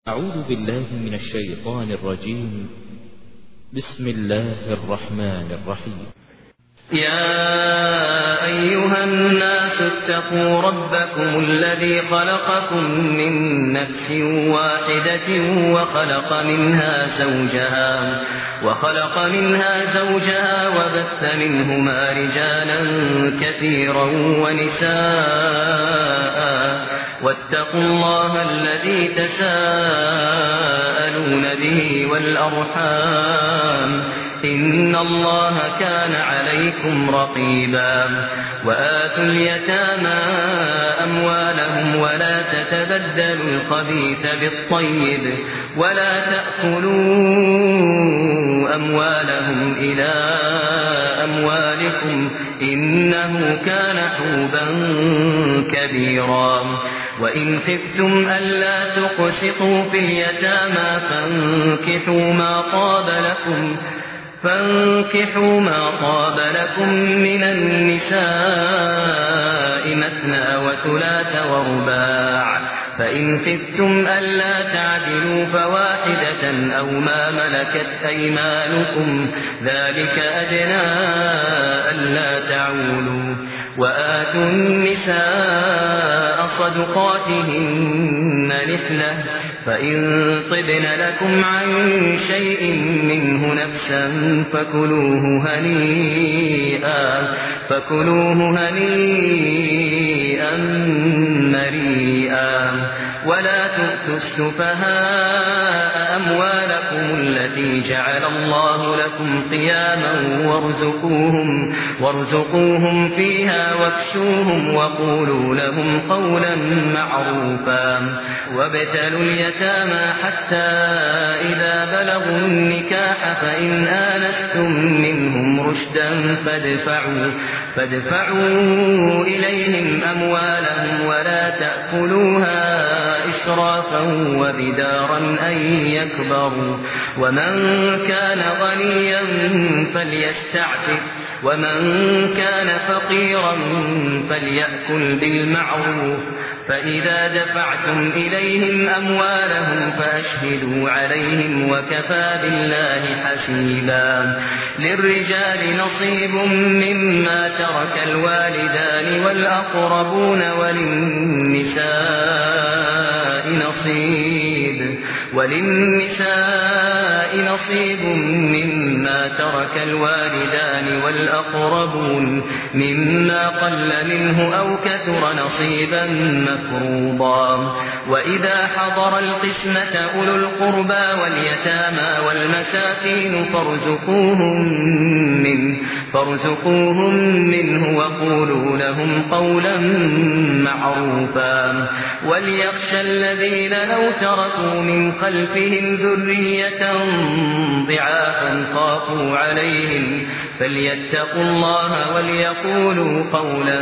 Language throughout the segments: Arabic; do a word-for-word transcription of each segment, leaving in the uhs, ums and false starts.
أعوذ بالله من الشيطان الرجيم. بسم الله الرحمن الرحيم. يا أيها الناس اتقوا ربكم الذي خلقكم من نفس واحدة وخلق منها زوجها وخلق منها زوجها وبث منهما رجالا كثيرا ونساء واتقوا الله الذي تساءلون به والأرحام إن الله كان عليكم رقيبا. وآتوا اليتامى أموالهم ولا تتبدلوا الخبيث بالطيب ولا تأكلوا أموالهم إلى أموالكم إنه كان حوبا كبيرا. وإن خفتم ألا تقسطوا في اليتامى فانكحوا ما طاب لكم فانكحوا ما طاب لكم من النساء مثنى وثلاث ورباع، فإن خفتم ألا تعدلوا فواحدة أو ما ملكت أيمانكم ذلك أدنى ألا تعولوا. وآتوا النساء صدقاتهن نحلة فإن طبن لكم عن شيء منه نفسا فكلوه هنيئا فكلوه هنيئا مريئا. ولا تؤتوا السفهاء أموالكم التي جعل الله لكم قياما وارزقوهم, وارزقوهم فيها واكسوهم وقولوا لهم قولا معروفا. وابتلوا اليتامى حتى إذا بلغوا النكاح فإن آنستم منهم رشدا فادفعوا, فادفعوا إليهم أموالهم ولا تأكلوها إسرافا وبدارا أن يكبروا. ومن كان غنيا فليستعفف ومن كان فقيرا فليأكل بالمعروف. فإذا دفعتم إليهم أموالهم فأشهدوا عليهم وكفى بالله حسيبا. للرجال نصيب مما ترك الوالدان والأقربون وللنساء نصيب وللنساء نصيب مما ترك الوالدان والأقربون مما قل منه أو كثر نصيبا مفروضا. وإذا حضر القسمة أولو القربى واليتامى والمساكين فارزقوهم منه, فارزقوهم منه وقولوا لهم قولا معروفا. وليخشى الذين لو تركوا من خلفهم ذرية ضعافا خافوا عليهم فليتقوا الله وليقولوا قولا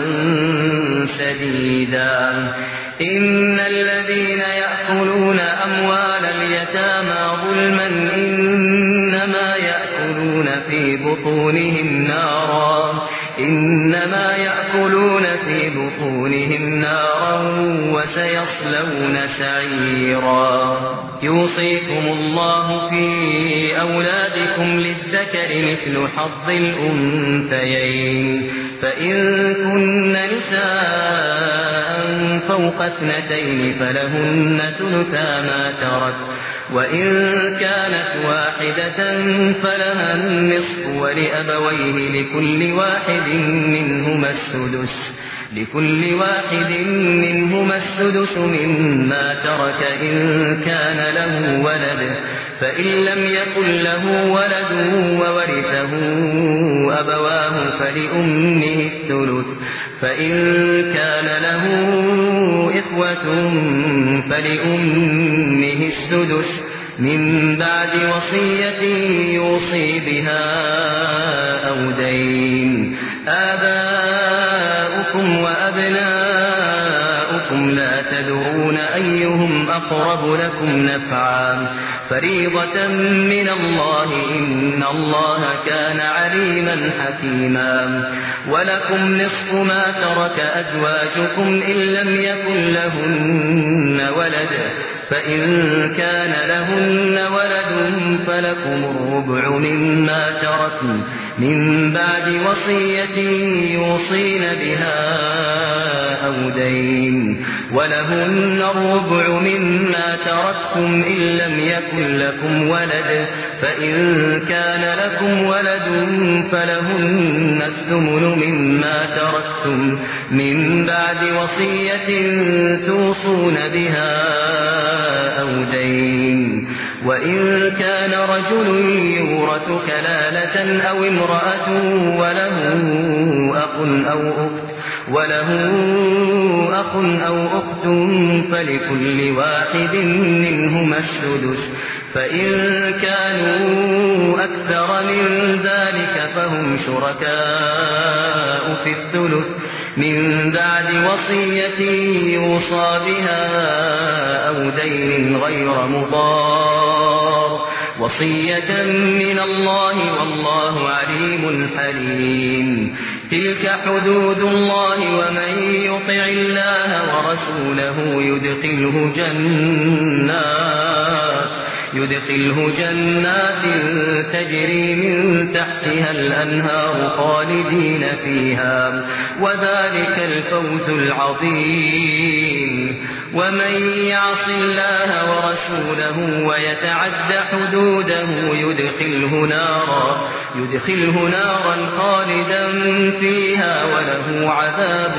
سديدا. إن الذين يأكلون أموال اليتامى ظلما إنما يأكلون في بطونهم نارا إنما يأكلون في بطونهم نارا وسيصلون سعيرا. يوصيكم الله في أولادكم للذكر مثل حظ الأنثيين فإن كن نساء فوق اثنتين فلهن ثلثا ما ترك وإن كانت واحدة فلها النصف ولأبويه لكل واحد منهما السدس لكل واحد منهما السدس مما ترك إن كان له ولد فإن لم يكن له ولد وورثه أبواه فلأمه الثلث فإن كان له إخوة فلأمه السدس من بعد وصية يوصي بها أو دين. آباؤكم وأبناؤكم لا تدرون أيهم أقرب لكم نفعا فريضة من الله إن الله كان عليما حكيما. ولكم نصف ما ترك أزواجكم إن لم يكن لهن ولد فإن كان لهن ولد فلكم الربع مما تركن من بعد وصية يوصين بها أو دين ولهن الربع مما تركتم إن لم يكن لكم ولد فإن كان لكم ولد فلهن الثمن مما تركتم من بعد وصية توصون بها أو دين وإن كان رجل يورث كلالة أو امرأة وله أخ أو أخت وله أخ أو أخت فلكل واحد منهما السدس فإن كانوا أكثر من ذلك فهم شركاء في الثلث من بعد وصية يوصى بها أو دين غير مضار وصية من الله والله عليم حليم تلك حدود الله ومن يطع الله ورسوله يدخله جنات يدخله جنات تجري من تحتها الأنهار خالدين فيها وذلك الفوز العظيم ومن يعص الله ورسوله ويتعد حدوده يدخله نارا يدخله نارا خالدا فيها وله عذاب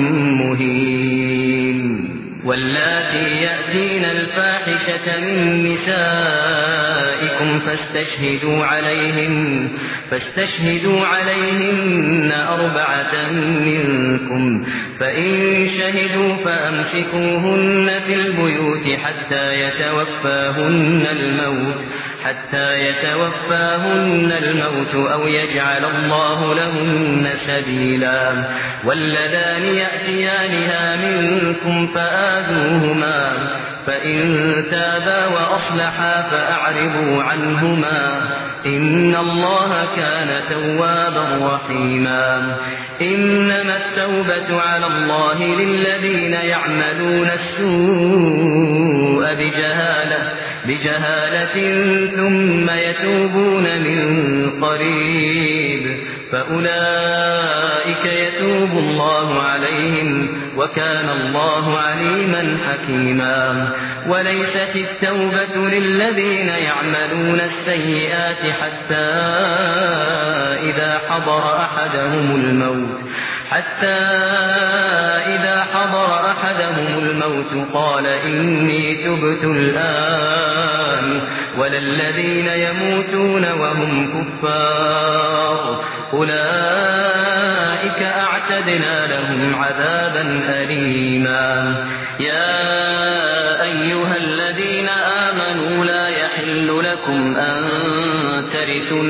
مهين واللاتي يأتين الفاحشة من نسائكم فاستشهدوا عليهن فاستشهدوا عليهن أربعة منكم فإن شهدوا فأمسكوهن في البيوت حتى يتوفاهن الموت حتى يتوفاهن الموت أو يجعل الله لهن سبيلا واللذان يأتيانها منكم فآذوهما فإن تابا وأصلحا فأعرضوا عنهما إن الله كان توابا رحيما إنما التوبة على الله للذين يعملون السوء بجهالة بجهالة ثم يتوبون من قريب فأولئك يتوب الله عليهم وكان الله عليما حكيما وليست التوبة للذين يعملون السيئات حتى إذا حضر أحدهم الموت حتى إذا حضر أحدهم الموت قال إني تبت الآن ولا الذين يموتون وهم كفار أولئك أعتدنا لهم عذابا أليما يا أيها الذين آمنوا لا يحل لكم أن ترثوا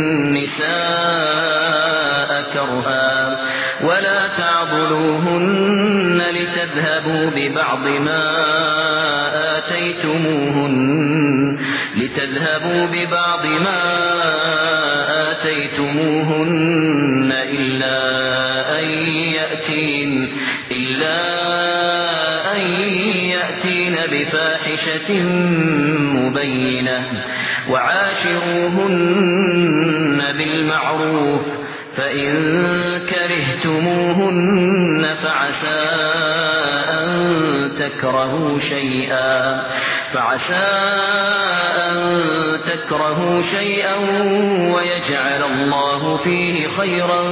النساء كرها ولا تعضلوهن لتذهبوا ببعض ما آتيتموهن لتذهبوا ببعض ما آتيتموهن إلا أن يأتين إلا أن يأتين بفاحشة مبينة وعاشروهن بالمعروف فإن كرهتموهن فعسى أن تكرهوا شيئا فعسى أن تكرهوا شيئا ويجعل الله فيه خيرا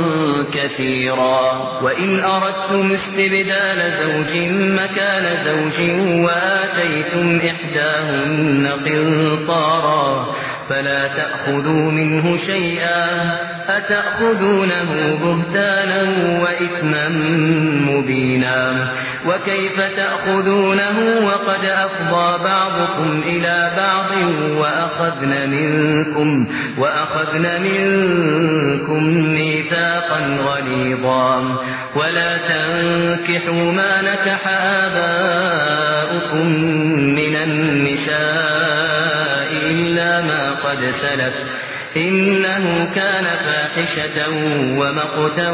كثيرا وإن أردتم استبدال زوج مكان زوج وآتيتم إحداهن قنطارا فلا تأخذوا منه شيئا أتأخذونه بهتانا وإثما مبينا وكيف تأخذونه وقد أفضى بعضكم إلى بعض وأخذن منكم وأخذن منكم ميثاقا غليظا ولا تنكحوا ما نكح آباؤكم من النساء إلا ما قد سلف إنه كان فاحشة ومقتا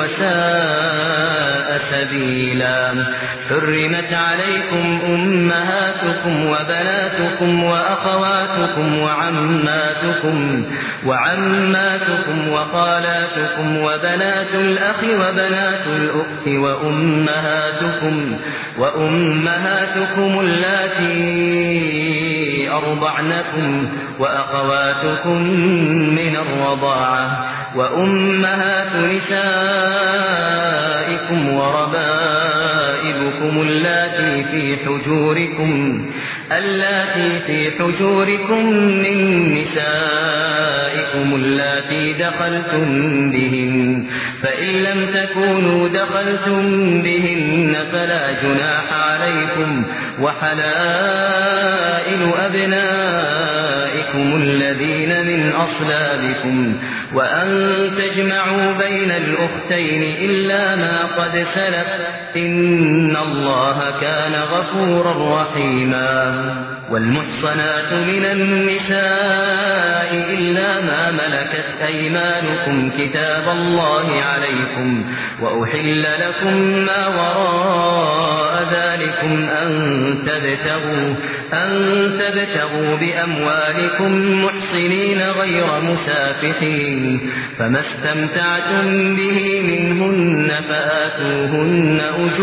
وساء سبيلا. حرمت عليكم أمهاتكم وبناتكم وأخواتكم وعماتكم وعماتكم وخالاتكم وبنات الأخ وبنات الأخت وأمهاتكم وأمهاتكم اللاتي أرضعنكم وأخواتكم من الرضاعة وأمهات نسائكم وربائبكم اللاتي في حجوركم اللاتي في حجوركم من نسائكم اللاتي دخلتم بهن، فإن لم تكونوا دخلتم بهن فلا جناح عليكم، وحلائل أبنائكم الذين من أصلابكم، وأن تجمعوا بين الأختين إلا ما قد سلف، إن الله كان غفورا رحيما. والمحصنات من النساء إلا ما ملكت أيمانكم كتاب الله عليكم، وأحل لكم ما وراء ذلكم أن تبتغوا أن تبتغوا بأموالكم محصنين غير مسافحين، فما استمتعتم به منهن فآتوهن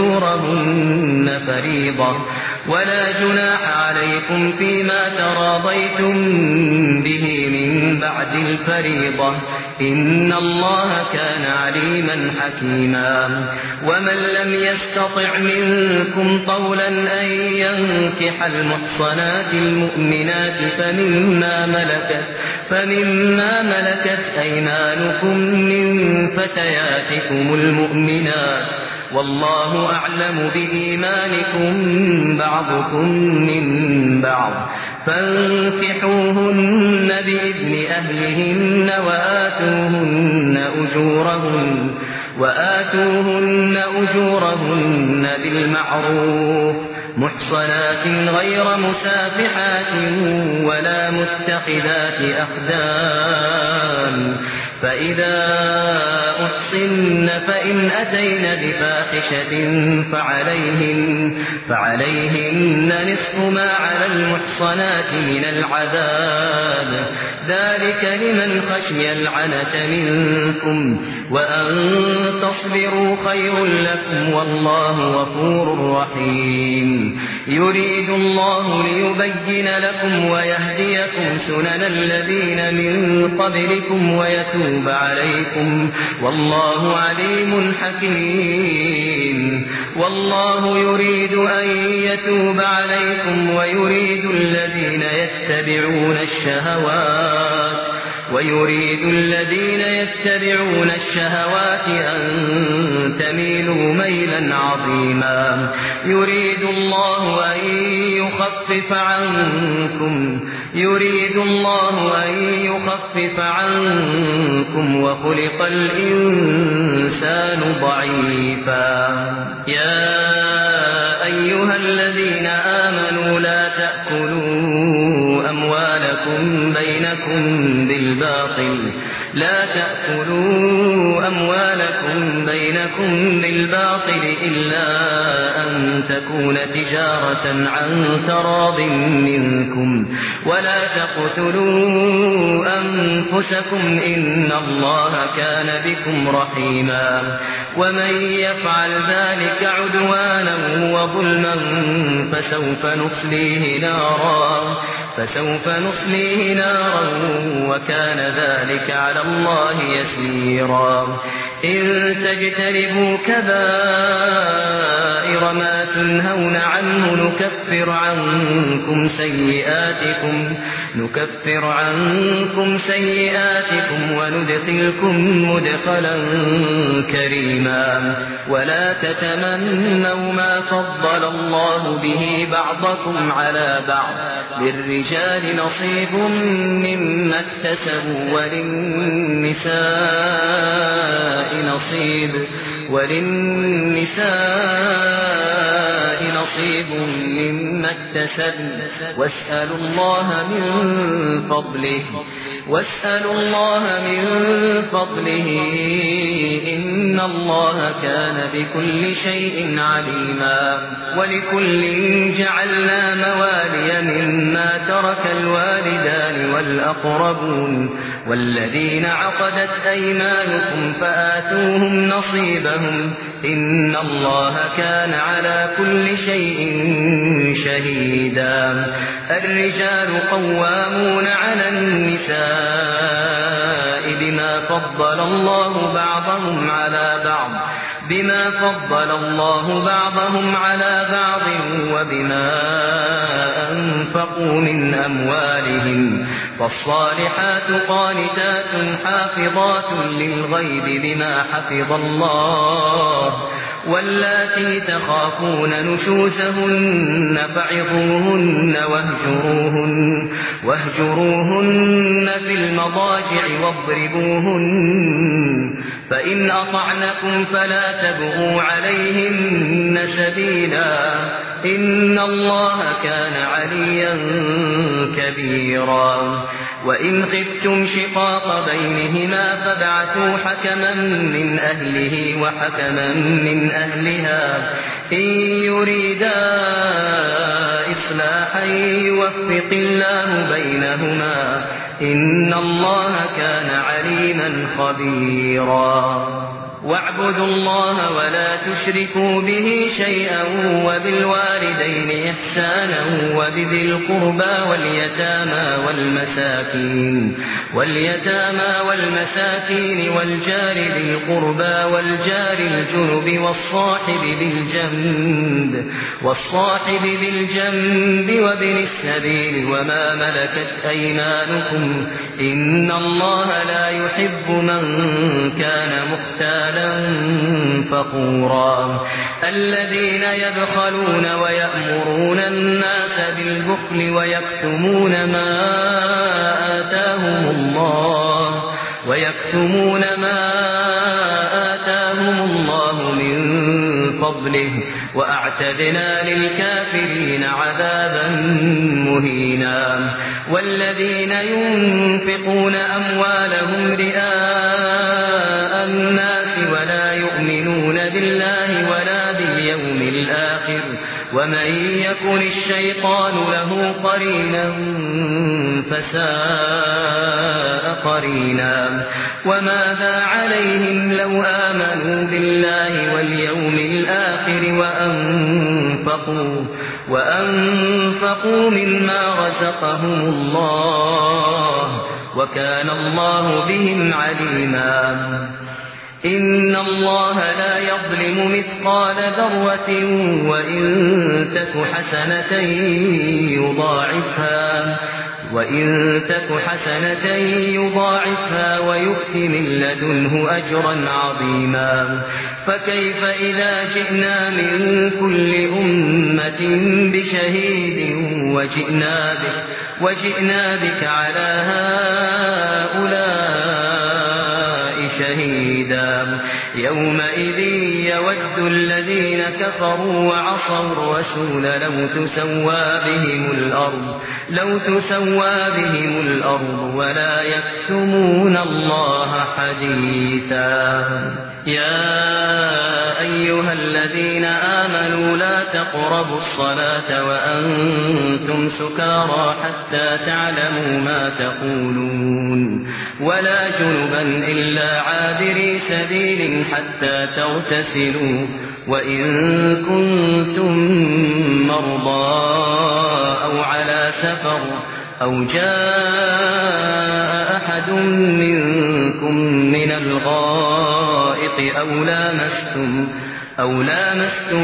أجورهن فريضة، ولا جناح عليكم فيما تراضيتم به من بعد الفريضة، إن الله كان عليما حكيما. ومن لم يستطع منكم طولا أن ينكح المحصنات المؤمنات فمما ملكت فمما ملكت أيمانكم من فتياتكم المؤمنات، والله أعلم بإيمانكم بعضكم من بعض، فانكحوهن بإذن أهلهن وآتوهن أجورهن وآتوهن أجورهن بالمعروف محصنات غير مسافحات ولا متخذات أخدان، فإذا أحصن فإن أتين بفاحشة فعليهن, فعليهن نصف ما على المحصنات من العذاب، ذلك لمن خشي العنة منكم، وأن تصبروا خير لكم والله غفور رحيم. يريد الله ليبين لكم ويهديكم سنن الذين من قبلكم ويتوب عليكم، والله عليم حكيم. والله يريد أن يتوب عليكم ويريد الذين يتبعون الشهوات ويريد الذين يتبعون الشهوات أن تميلوا ميلا عظيما. يريد الله أن يخفف عنكم يريد الله أن يخفف عنكم وخلق الإنسان ضعيفا. يا أيها الذين آمنوا لا تأكلوا أموالكم بينكم بالباطل لا تأكلوا أموالكم بينكم بالباطل إلا أن تكون تجارة عن تراض منكم، ولا تقتلوا أنفسكم إن الله كان بكم رحيما. ومن يفعل ذلك عدوانا وظلما فسوف نصليه نارا فسوف نصليه نارا وكان ذلك على الله يسيرا. إن تجتنبوا كبائر ما تنهون عنه نكفر عنكم سيئاتكم نكفر عنكم سيئاتكم وندخلكم مدخلا كريما. ولا تتمنوا ما فضل الله به بعضكم على بعض، للرجال نصيب مما اكتسبوا وللنساء نصيب وللنساء نصيب مما اكتسبن واسألوا الله من فضله واسألوا الله من فضله إن الله كان بكل شيء عليما. ولكل جعلنا موالي مما ترك الوالدان والأقربون والذين عقدت أيمانكم فآتوهم نصيبهم إن الله كان على كل شيء شهيدا. الرجال قوامون على النساء بما فضل الله بعضهم على بعض بما فضل الله بعضهم على بعض وبما أنفقوا من أموالهم. فالصالحات قانتات حافظات للغيب بما حفظ الله واللاتي تخافون نشوزهن فعظوهن واهجروهن, واهجروهن في المضاجع واضربوهن فإن أطعنكم فلا تبغوا عليهن سبيلا إن الله كان عليا كبيرا. وإن خفتم شقاق بينهما فابعثوا حكما من أهله وحكما من أهلها إن يريدا إصلاحا يوفق الله بينهما إن الله كان عليما خبيرا. واعبدوا الله ولا تشركوا به شيئا وبالوالدين إحسانا وبذي القربى واليتامى والمساكين واليتامى والمساكين والجار ذي القربى والجار الجنب والصاحب بالجنب والصاحب بالجنب وابن السبيل وما ملكت أيمانكم إن الله لا يحب من كان مختالا فخورا. الذين يبخلون ويأمرون الناس بالبخل ويكتمون ما آتاهم الله ويكتمون ما آتاهم الله من فضله وأعتدنا للكافرين عذابا مهينا. والذين ينفقون أموالهم رئاء الناس ولا يؤمنون بالله ولا باليوم الآخر ومن يكن الشيطان له قرينا فساء قرينا. وماذا عليهم لو آمنوا بالله واليوم الآخر وأنفقوا, وأنفقوا مما رزقهم الله وكان الله بهم عليما. إن الله لا يظلم مثقال ذرة وإن تك حسنة يضاعفها وإن تك حسنة يضاعفها ويؤت من لدنه أجرا عظيما. فكيف إذا جئنا من كل أمة بشهيد وجئنا بك, وجئنا بك على هؤلاء شهيدا. يومئذ يود الذين كفروا وعصوا الرسول لو تسوى بهم الأرض لو تسوى بهم الأرض ولا يكتمون الله حديثا. يا أيها الذين آمنوا لا تقربوا الصلاة وأنتم سكارى حتى تعلموا ما تقولون ولا جنبا إلا عابري سبيل حتى تغتسلوا وإن كنتم مرضى أو على سفر أو جاء أحد منكم من الغائط أو لامستم أو لامستم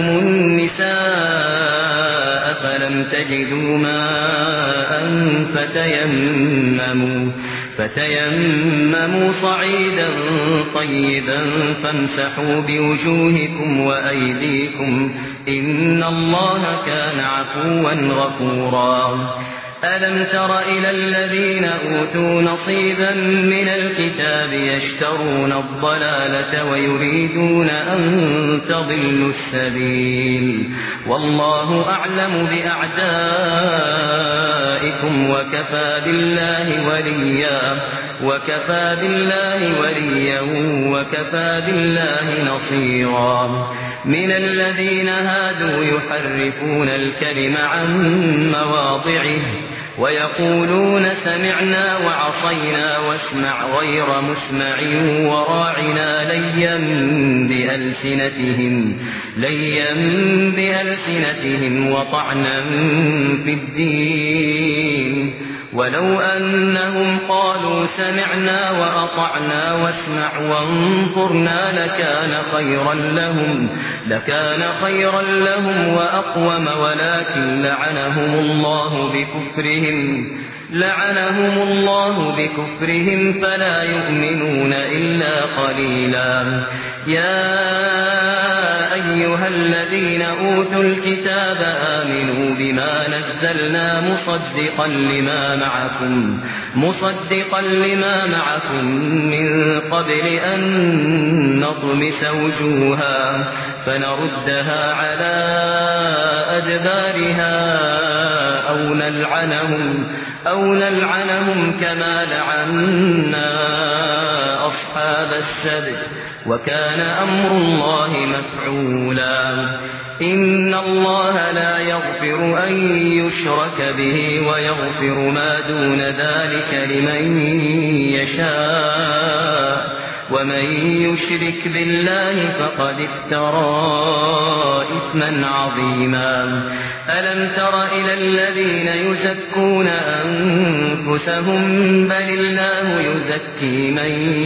النساء فلم تجدوا ماء فتيمموا فتيمموا صعيدا طيبا فامسحوا بوجوهكم وأيديكم إن الله كان عفوا غفورا. ألم تر إلى الذين أوتوا نصيبا من الكتاب يشترون الضلالة ويريدون أن تضلوا السبيل والله أعلم بأعدائكم وكفى بالله وليا وكفى بالله وليا وكفى بالله نصيرا من الذين هادوا يحرفون الكلم عن مواضعه ويقولون سمعنا وعصينا واسمع غير مسمع وراعنا ليا بألسنتهم ليا بألسنتهم وطعنا في الدين ولو أنهم قالوا سمعنا وأطعنا واسمع وانظرنا لكان خيرا لهم لكان خيرا لهم وأقوم ولكن لعنهم الله بكفرهم لعنهم الله بكفرهم فلا يؤمنون إلا قليلا يا أيها الذين أوتوا الكتاب آمنوا بما نزلنا مصدقا لما معكم مصدقا لما معكم من قبل أن نطمس وجوها فنردها على أدبارها أو نلعنهم أو نلعنهم كما لعنا أصحاب السبت وكان أمر الله مفعولا إن الله لا يغفر أن يشرك به ويغفر ما دون ذلك لمن يشاء ومن يشرك بالله فقد افترى إثما عظيما ألم تر إلى الذين يزكون أنفسهم بل الله يزكي من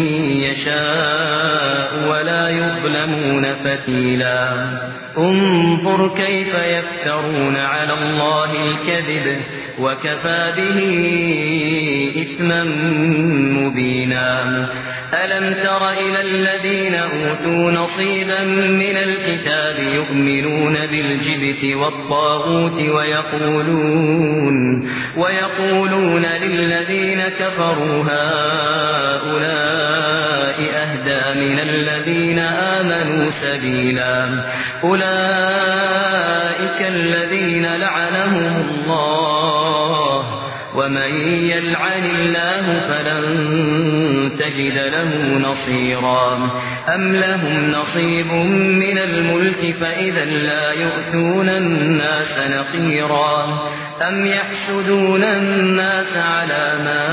يشاء ولا يظلمون فتيلا انظر كيف يفترون على الله الكذب وكفى به إثما مبينا ألم تر إلى الذين أوتوا نصيبا من الكتاب يؤمنون بالجبت والطاغوت ويقولون ويقولون للذين كفروا هؤلاء أهدى من الذين آمنوا سبيلا أولئك الذين لعنهم الله ومن يلعن الله فلن تجد له نصيرا أم لهم نصيب من الملك فإذا لا يؤتون الناس نقيرا أم يحسدون الناس على ما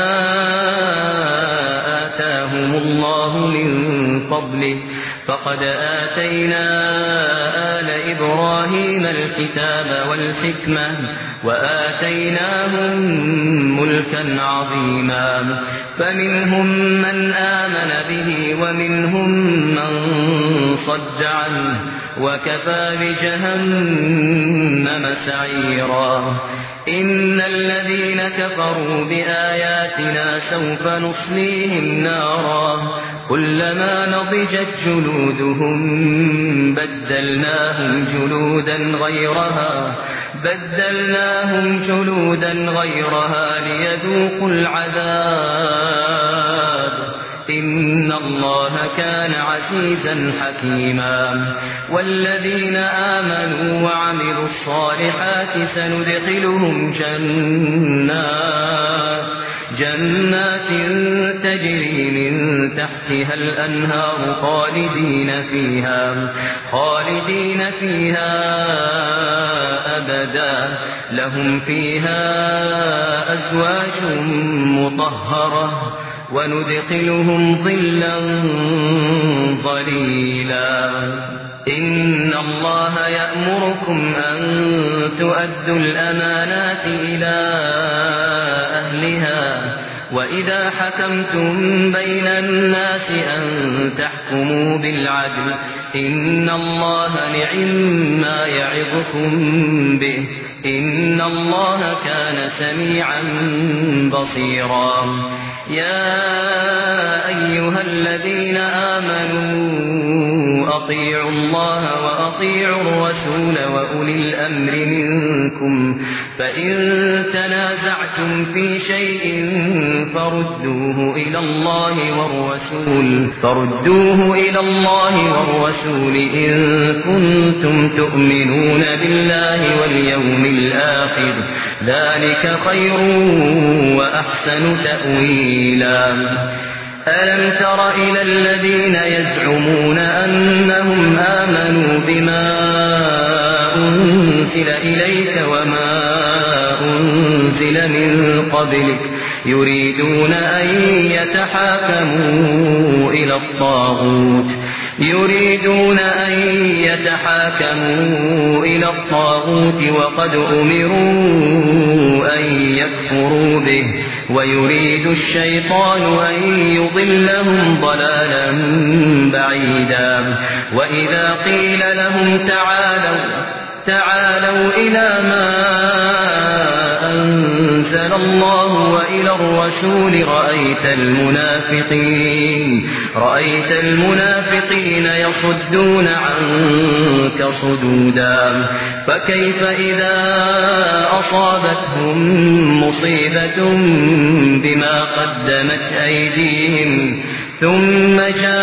آتاهم الله من فضله فقد آتينا آل إبراهيم الكتاب والحكمة وآتيناهم ملكا عظيما فمنهم من آمن به ومنهم من صد عنه وكفى بجهنم سعيرا إن الذين كفروا بآياتنا سوف نصليهم نارا كلما نضجت جلودهم بدلناهم جلودا غيرها بدلناهم جلودا غيرها ليذوقوا العذاب إن الله كان عزيزا حكيما والذين آمنوا وعملوا الصالحات سندخلهم جنات جنات تجري من تحتها الأنهار خالدين فيها خالدين فيها أبدا لهم فيها أزواج مطهرة وندخلهم ظلا ظليلا إن الله يأمركم أن تؤدوا الأمانات إلى أهلها وإذا حكمتم بين الناس أن تحكموا بالعدل إن الله نعم يعظكم به إن الله كان سميعا بصيرا يا أيها الذين آمنوا أطيعوا الله وأطيعوا الرسول وأولي الأمر منكم فإن تنازعتم تنازعتم في شيء فردوه إلى الله والرسول فردوه إلى الله والرسول إن كنتم تؤمنون بالله واليوم الآخر ذلك خير وأحسن تأويلا ألم تر إلى الذين يزعمون أنهم آمنوا بما أنزل إليك وما أنزل من قبلك يريدون أن يتحاكموا إلى الطاغوت يريدون أن يتحاكموا إلى الطاغوت وقد أمروا أن يكفروا به ويريد الشيطان أن يضلهم ضلالا بعيدا وإذا قيل لهم تعالوا تعالوا إلى ما أنزل الله وإلى الرسول رأيت المنافقين رأيت المنافقين يصدون عنك صدودا فكيف إذا أصابتهم مصيبة بما قدمت أيديهم ثم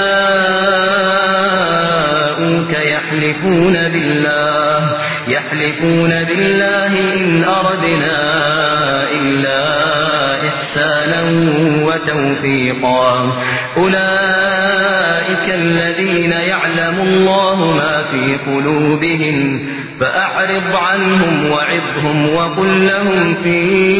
جاءوك يحلفون بالله يحلفون بالله إن أردنا إلا إحسانا وتوفيقا أولئك الذين يعلم الله ما في قلوبهم فأعرض عنهم وعظهم وقل لهم في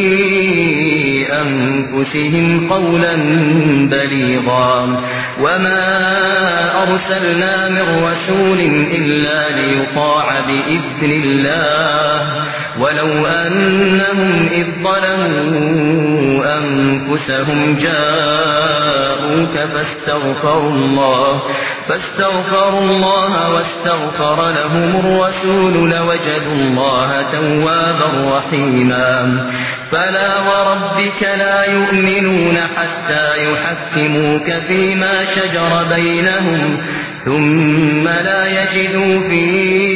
أنفسهم قولا بليغا وما أرسلنا من رسول إلا ليطاع بإذن الله ولو أنهم إذ ظلموا أنفسهم جاءوك فاستغفروا الله فاستغفروا الله واستغفر لهم الرسول لوجدوا الله توابا رحيما فلا وربك لا يؤمنون حتى يحكموك فيما شجر بينهم ثم لا يجدوا في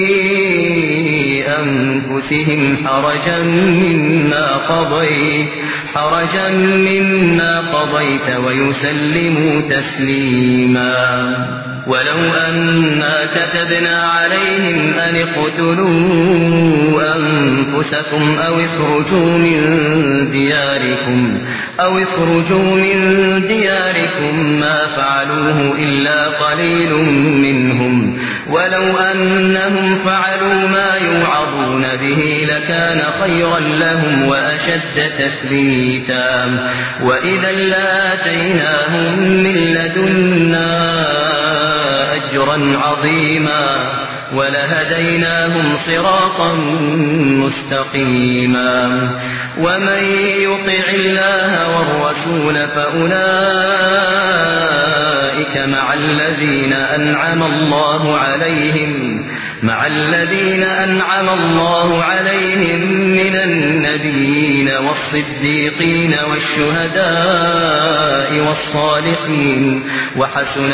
أنفسهم حرجا مما قضيت حرجا مما قضيت ويسلموا تسليما ولو أنا كتبنا عليهم أن اقتلوا أنفسكم أو اخرجوا من دياركم أو اخرجوا من دياركم ما فعلوه إلا قليل منهم ولو أنهم فعلوا ما يوعظون به لكان خيرا لهم وأشد تثبيتا وإذا لآتيناهم من لدنا أجرا عظيما ولهديناهم صراطا مستقيما ومن يطع الله والرسول فأولئك مع الذين أنعم الله عليهم مع الذين أنعم الله عليهم من النبيين والصديقين والشهداء والصالحين وحسن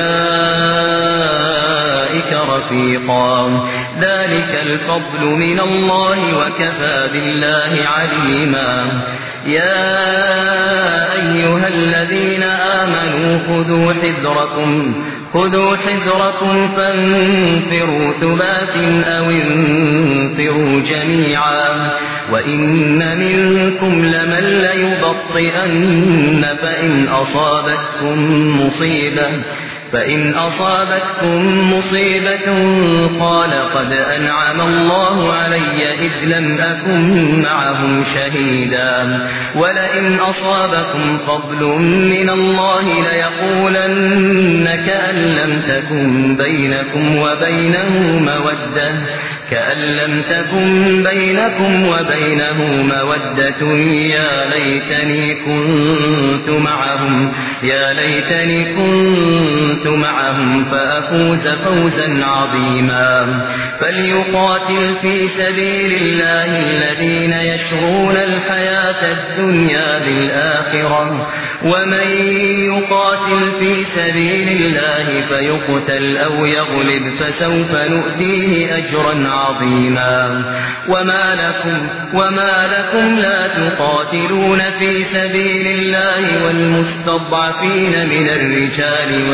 أولئك رفيقا ذلك الفضل من الله وكفى بالله عليما يا أيها الذين آمنوا خذوا حذركم خذوا حذركم فانفروا ثبات أو انفروا جميعا وإن منكم لمن ليبطئن فإن أصابتكم مصيبة فإن أصابتكم مصيبة قال قد أنعم الله علي إذ لم أكن معهم شهيدا ولئن أصابكم فضل من الله ليقولن كأن لم تكن بينكم وبينه مودة كأن لم تكن بينكم وبينه مودة يا ليتني كنت معهم يا ليتني كنت معهم فأفوز فوزا عظيما فليقاتل في سبيل الله الذين يشرون الحياة الدنيا بالآخرة ومن يقاتل في سبيل الله فيقتل أو يغلب فسوف نؤتيه أجرا عظيما وما لكم, وما لكم لا تقاتلون في سبيل الله والمستضعفين من الرجال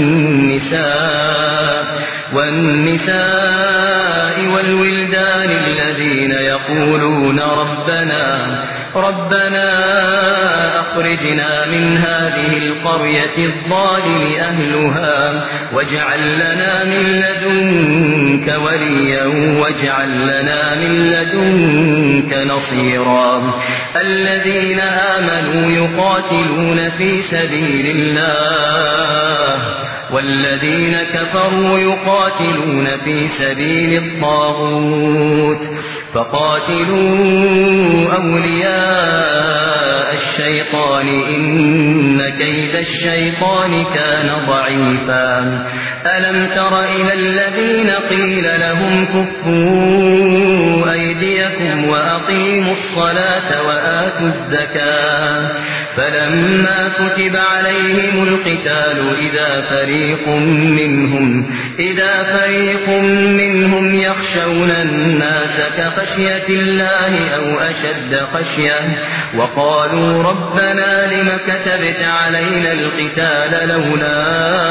والنساء والنساء والولدان الذين يقولون ربنا ربنا أخرجنا من هذه القرية الظالم أهلها واجعل لنا من لدنك وليا واجعل لنا من لدنك نصيرا الذين آمنوا يقاتلون في سبيل الله والذين كفروا يقاتلون في سبيل الطاغوت فقاتلوا أولياء الشيطان إن كيد الشيطان كان ضعيفا ألم تر إلى الذين قيل لهم كفوا أيديكم وأقيموا الصلاة وآتوا الزكاة فلما كتب عليهم القتال إذا فريق منهم إذا فريق منهم يخشون الناس كخشية الله أو أشد خشية وقالوا ربنا لم كتبت علينا القتال لولا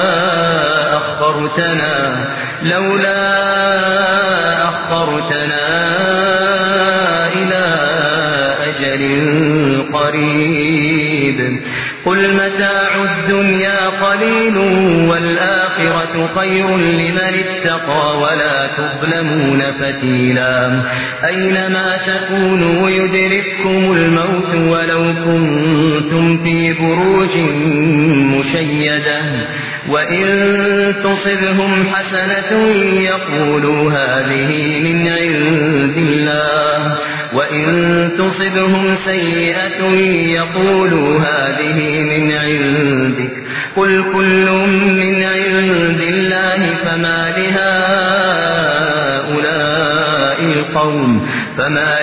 أخرتنا لولا أخرتنا إلى أجل قريب قل متاع الدنيا قليل والآخرة خير لمن اتقى ولا تظلمون فتيلا أينما تكونوا يدرككم الموت ولو كنتم في بروج مشيدة وإن تصبهم حسنة يقولوا هذه من عند الله وإن تصبهم سيئة يقولوا هذه من عندك قل كل من عند الله فما لهؤلاء القوم فما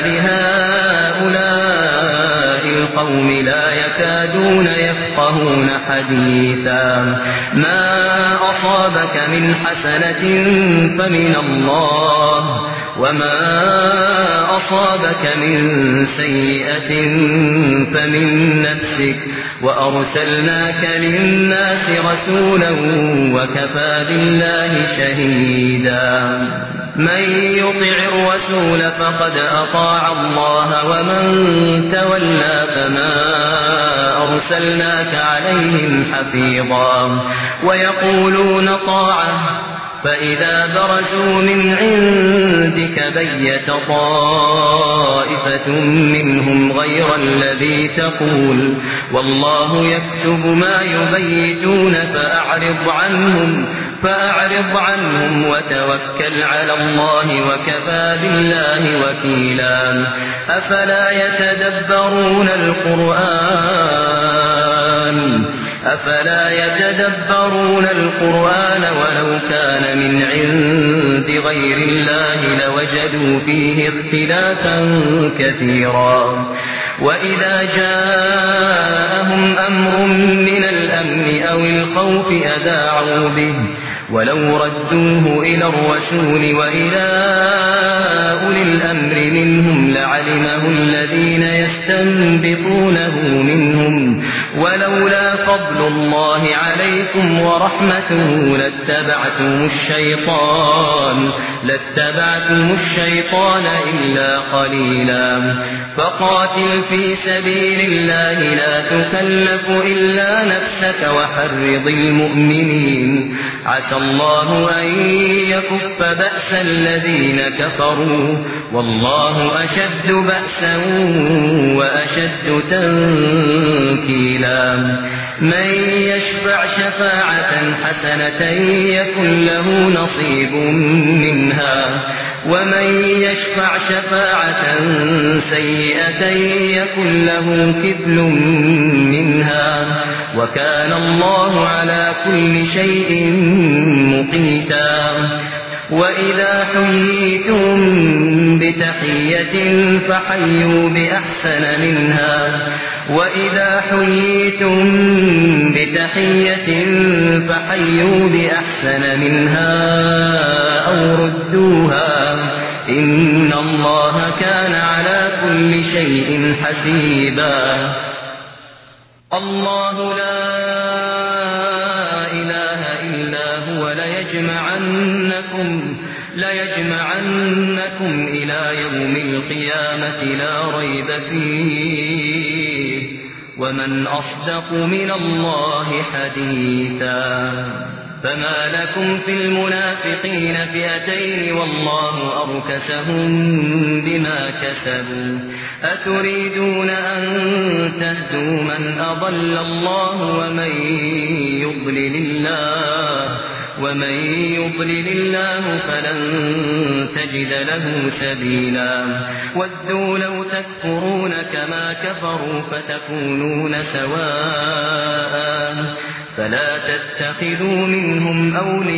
لهؤلاء القوم لا يكادون يفقهون حديثا ما أصابك من حسنة فمن الله وما أصابك من سيئة فمن نفسك وأرسلناك للناس رسولا وكفى بالله شهيدا من يطع الرسول فقد أطاع الله ومن تولى فما أرسلناك عليهم حفيظا ويقولون طاعة فإذا برزوا من عندك بيت طائفة منهم غير الذي تقول والله يكتب ما يبيتون فأعرض عنهم فأعرض عنهم وتوكل على الله وكفى بالله وكيلا أفلا يتدبرون القرآن أفلا يتدبرون القرآن ولو كان من عند غير الله لوجدوا فيه اختلافا كثيرا وإذا جاءهم أمر من الأمن أو الخوف أذاعوا به ولو ردوه إلى الرسول وإلى أولي الأمر منهم لعلمه الذين يستنبطونه منهم ولولا فضل الله عليكم ورحمته لاتبعتم الشيطان لاتبعتم الشيطان إلا قليلا فقاتل في سبيل الله لا تكلف إلا نفسك وحرض المؤمنين عسى الله أن يكف بأس الذين كفروا والله أشد بأسا وأشد تنكيلا من يشفع شفاعة حسنة يكن له نصيب منها ومن يشفع شفاعة سيئة يكن له كفل منها وكان الله على كل شيء مقيتا وإذا حييتم بتحية فحيوا بأحسن منها وإذا حييتم بتحية فحيوا بأحسن منها أو ردوها إن الله كان على كل شيء حسيبا. الله لا إله إلا هو ليجمعنكم ليجمعنكم إلى يوم القيامة لا ريب فيه ومن أصدق من الله حديثا. فما لكم في المنافقين فئتين والله أركسهم بما كسبوا أتريدون أن تهدوا من أضل الله ومن يضلل الله ومن يضلل الله فلن تجد له سبيلا. ودوا لو تكفرون كما كفروا فتكونون سواء فلا تتخذوا منهم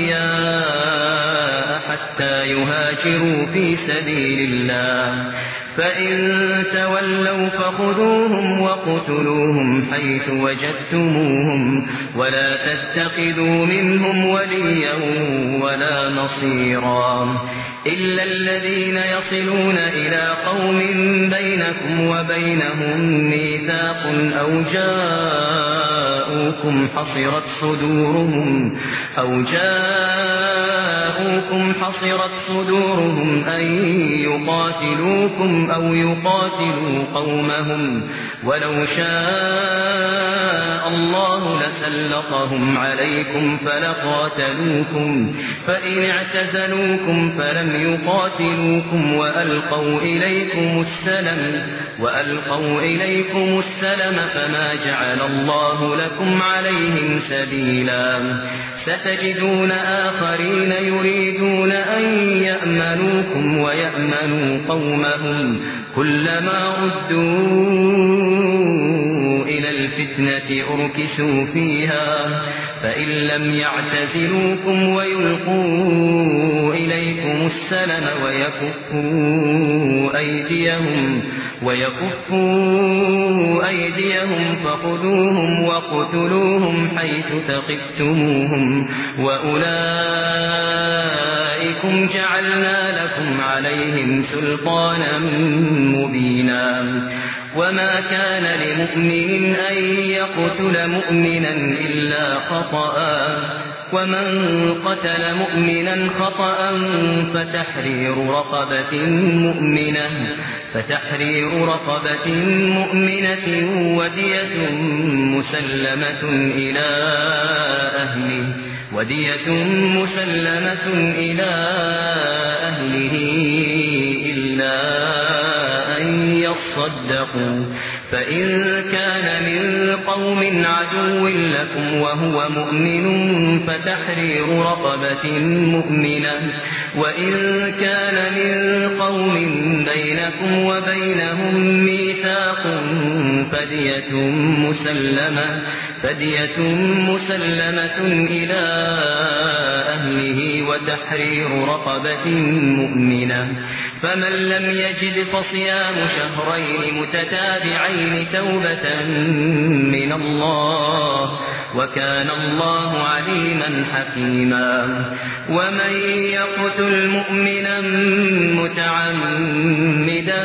أولياء حتى يهاجروا في سبيل الله فإن تولوا فخذوهم وقتلوهم حيث وجدتموهم ولا تتخذوا منهم وليا ولا نصيرا إلا الذين يصلون إلى قوم بينكم وبينهم ميثاق أو جاءوكم حصرت صدورهم أو جاءوكم حصرت صدورهم أن يقاتلوكم أو يقاتلوا قومهم ولو شاء الله لسلطهم عليكم فلقاتلوكم فإن اعتزلوكم فلم يقاتلوكم وألقوا إليكم السلم وألقوا إليكم السلم فما جعل الله لكم عليهم سبيلا. ستجدون آخرين يريدون أن يأمنوكم ويأمنوا قومهم كلما ردوا إلى الفتنة أركسوا فيها فإن لم يعتزلوكم ويلقوا إليكم السلم ويكفوا أيديهم ويكفوا أيديهم فخذوهم وقتلوهم حيث ثقفتموهم وأولئكم جعلنا لكم عليهم سلطانا مبينا. وما كان لمؤمن أن يقتل مؤمنا إلا خطأ ومن قتل مؤمنا خطأ فتحرير رقبة مؤمنة فتحرير رقبة مؤمنة ودية مسلمة إلى أهله ودية مسلمة إلى أهله إلا أن يصدقوا فإن كان من قوم عدو لكم وهو مؤمن فتحرير رقبة مؤمنة وإن كان من قوم بينكم وبينهم ميثاق فدية مسلمة فدية مسلمة إلى أهله وتحرير رقبة مؤمنة فمن لم يجد فصيام شهرين متتابعين توبة من الله وكان الله عليما حكيما. ومن يقتل مؤمنا متعمدا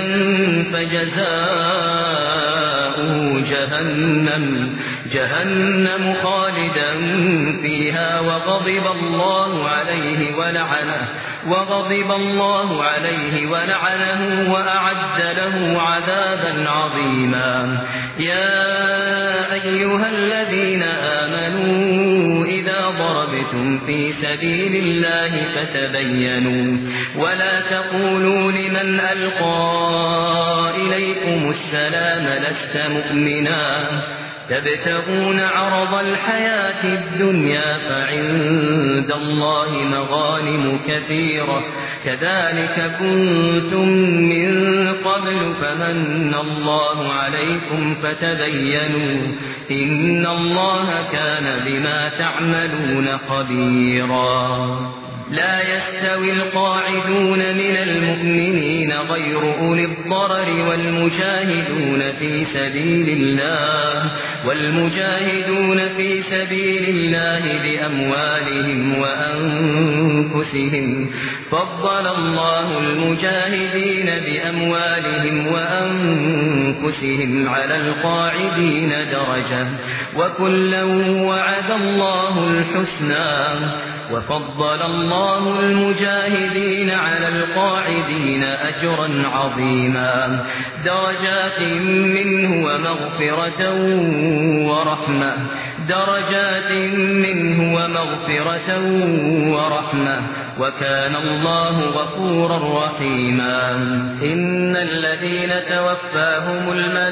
فجزاؤه جهنم جهنم خالدا فيها وغضب الله عليه ولعنه وغضب الله عليه ولعنه وأعد له عذابا عظيما. يا أيها الذين آمنوا إذا ضربتم في سبيل الله فتبينوا ولا تقولوا لمن ألقى إليكم السلام لست مؤمنا تبتغون عرض الحياة الدنيا فعند الله مغانم كثيرة كذلك كنتم من قبل فمن الله عليكم فتبينوا إن الله كان بما تعملون خبيرا. لا يستوي القاعدون من المؤمنين غير أولي الضرر والمجاهدون في سبيل الله والمجاهدون في سبيل الله بأموالهم وأنفسهم فضل الله المجاهدين بأموالهم وأنفسهم على القاعدين درجة وكلا وعد الله الحسنى وفضل الله المجاهدين على القاعدين أجرا عظيما درجات منه ومغفرة ورحمة درجات منه ومغفرة ورحمة وكان الله غفورا رحيما إن الذين توفاهم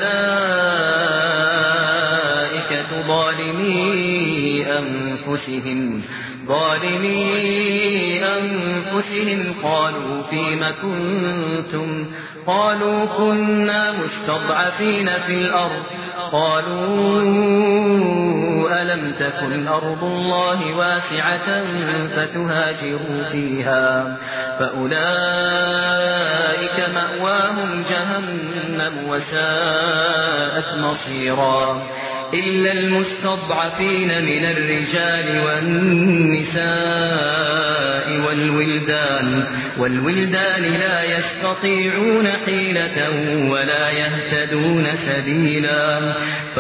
الملائكة ظالمي أنفسهم ظالمي أنفسهم قالوا فيم كنتم قالوا كنا مستضعفين في الأرض قالوا ألم تكن أرض الله واسعة فتهاجروا فيها فأولئك مأواهم جهنم وساءت مصيرا إلا المستضعفين من الرجال والنساء والولدان والولدان لا يستطيعون حيلة ولا يهتدون سبيلا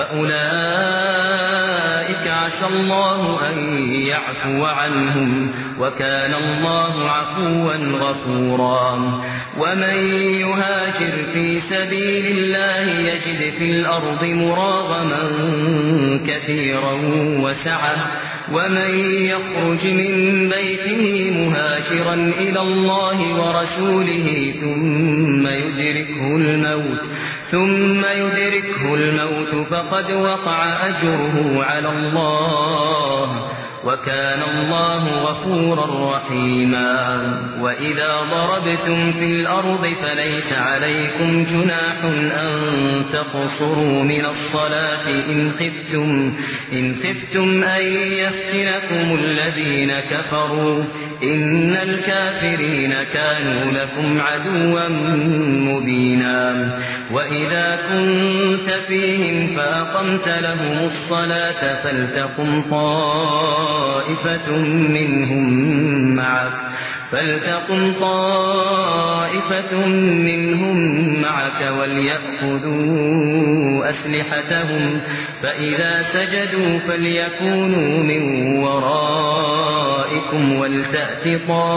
فأولئك عسى الله أن يعفو عنهم وكان الله عفوا غفورا ومن يهاجر في سبيل الله يجد في الأرض مراغما كثيرا وسعة ومن يخرج من بيته مهاجرا إلى الله ورسوله ثم يدركه الموت ثم يدركه الموت فقد وقع أجره على الله وكان الله غفورا رحيما وإذا ضربتم في الأرض فليس عليكم جناح أن تقصروا من الصلاة إن خفتم, إن خفتم أن يفتنكم الذين كفروا إن الكافرين كانوا لكم عدوا مبينا وإذا كنت فيهم فأقمت لهم الصلاة فلتقم طائفة منهم معك فلتقم طائفة منهم معك وليأخذوا أسلحتهم فإذا سجدوا فليكونوا من ورائكم ولتأت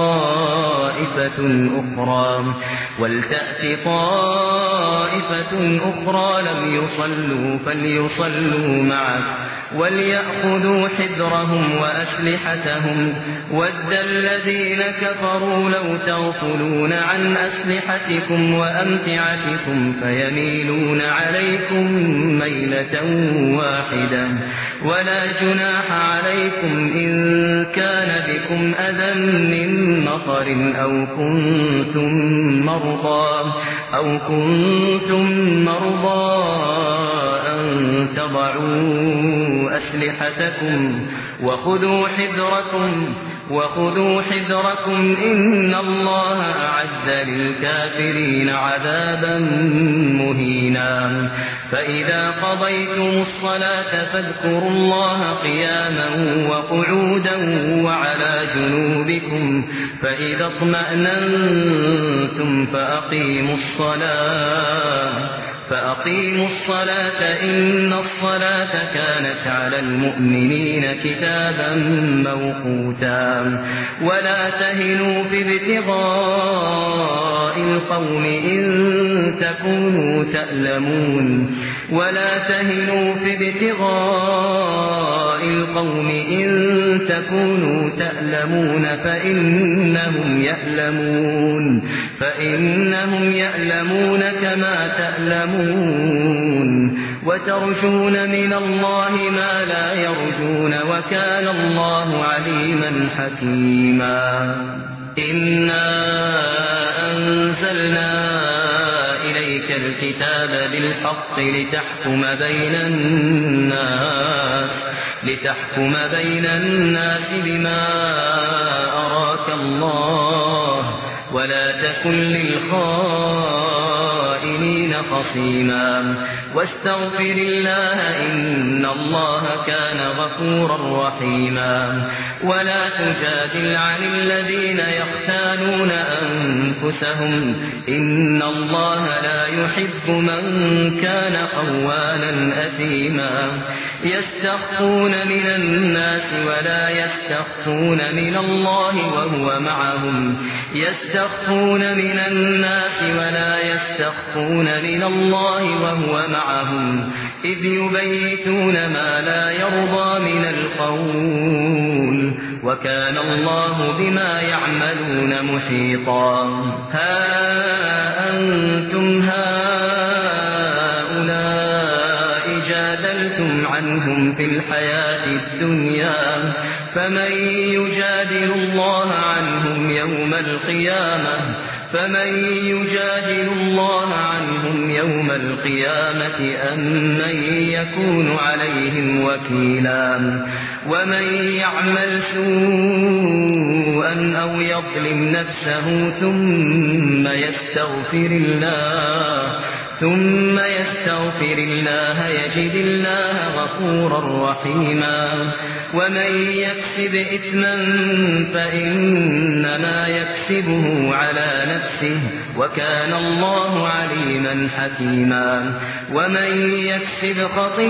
طائفة أخرى ولتأت طائفة أخرى لم يصلوا فليصلوا معك وليأخذوا حذرهم وأسلحتهم ود الذين كفروا لو تغفلون عن أسلحتكم وأمتعتكم فيميلون عليكم ميلة واحدة ولا جناح عليكم إن كان بكم أذى من مطر أو كنتم مرضى أو كنتم مرضى أن تضعوا أسلحتكم وخذوا حذركم وخذوا حذركم إن الله أعد للكافرين عذابا مهينا فإذا قضيتم الصلاة فاذكروا الله قياما وقعودا وعلى جنوبكم فإذا اطمأننتم فأقيموا الصلاة فأقيموا الصلاة إن الصلاة كانت على المؤمنين كتابا موقوتا ولا تهنوا في ابتغاء القوم إن تكونوا تألمون ولا تهنوا في ابتغاء القوم إن تكونوا تألمون فإنهم يألمون فإنهم يألمون كما تألمون وترجون من الله ما لا يرجون وكان الله عليما حكيما إنا أنزلنا إليك الكتاب بالحق لتحكم بين الناس لتحكم بين الناس بما أراك أراك الله ولا تكن للخائنين خصيما واستغفر الله إن الله كان غفورا رحيما ولا تجادل عن الذين يختانون أنفسهم إن الله لا يحب من كان خوانا أثيما يستخفون من الناس ولا يستخفون من الله وهو معهم يستخفون من الناس ولا يستخفون من الله وهو معهم إذ يبيتون ما لا يرضى من القول وكان الله بما يعملون محيطا ها أنتم هؤلاء جادلتم عنهم في الحياة الدنيا فمن يجادل الله عنهم يوم القيامة فمن يجادل الله عنهم يوم القيامة أم من يكون عليهم وكيلا ومن يعمل سوءا أو يظلم نفسه ثم يستغفر الله ثم يستغفر الله يجد الله غفورا رحيما ومن يكسب إثما فإنما يكسبه على نفسه وكان الله عليما حكيما ومن يكسب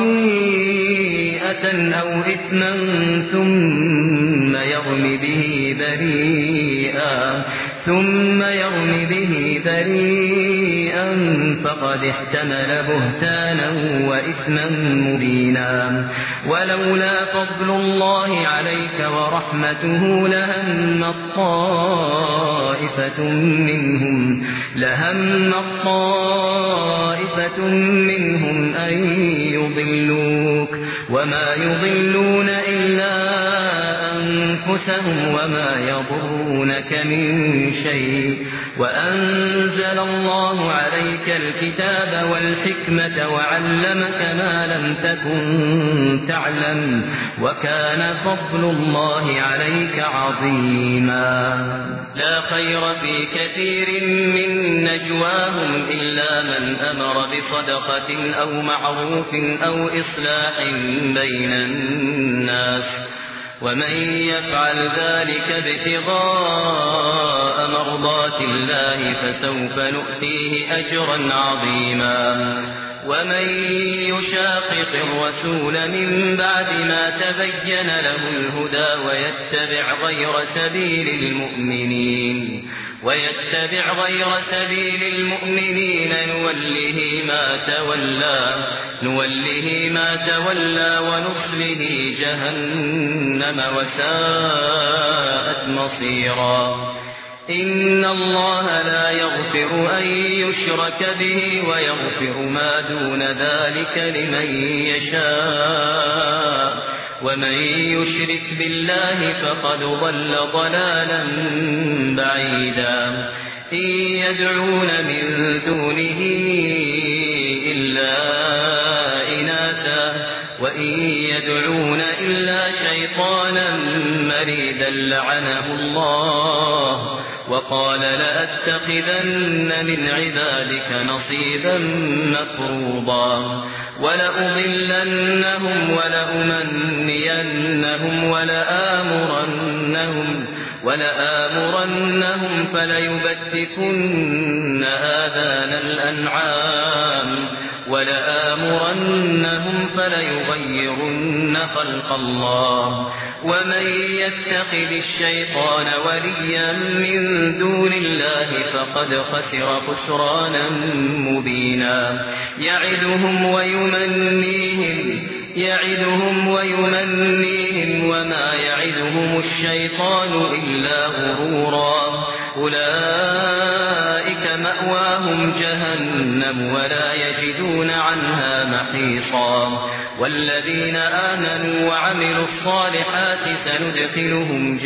خطيئة أو إثما ثم يرم به بريئا ثم يرم به بريئا فقد احتمل بهتانا وإثما مبينا ولولا فضل الله عليك ورحمته لهم طائفة منهم لهم طائفة منهم أن يضلوك وما يضلون إلا أنفسهم وما يضرونك من شيء وأنزل الله عليك الكتاب والحكمة وعلمك ما لم تكن تعلم وكان فضل الله عليك عظيما لا خير في كثير من نجواهم إلا من أمر بصدقة أو معروف أو إصلاح بين الناس ومن يفعل ذلك ابتغاء مرضات الله فسوف نؤتيه أجرا عظيما ومن يشاقق الرسول من بعد ما تبين له الهدى ويتبع غير سبيل المؤمنين ويتبع غير سبيل المؤمنين نوله ما تولى نوله ما تولى ونصله جهنم وساءت مصيرا إن الله لا يغفر أن يشرك به ويغفر ما دون ذلك لمن يشاء ومن يشرك بالله فقد ضل ضلالا بعيدا إن يدعون من دونه إلا إناثا وإن يدعون إلا شيطانا مريدا لعنه الله وقال لأتخذن من عبادك نصيبا مفروضا ولأضلنهم ولأمنينهم ولآمرنهم ولآمرنهم فليبتكن آذان الأنعام ولآمرنهم فليغيرن خلق الله ومن يتخذ الشيطان وليا من دون الله فقد خسر خسرانا مبينا يعدهم ويمنيهم يعدهم ويمنيهم وما يعدهم الشيطان إلا غرورا أولئك مأواهم جهنم ولا يجدون عنها محيصا والذين آمنوا وعملوا الصالحات سندخلهم